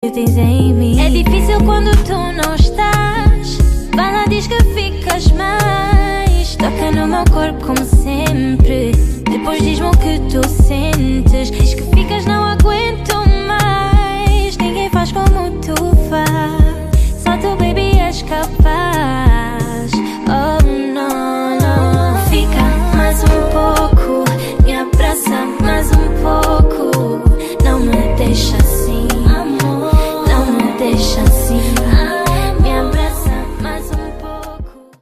tens em mim. É difícil quando tu não estás. Vai lá, diz que ficas mais. Toca no meu corpo como sempre.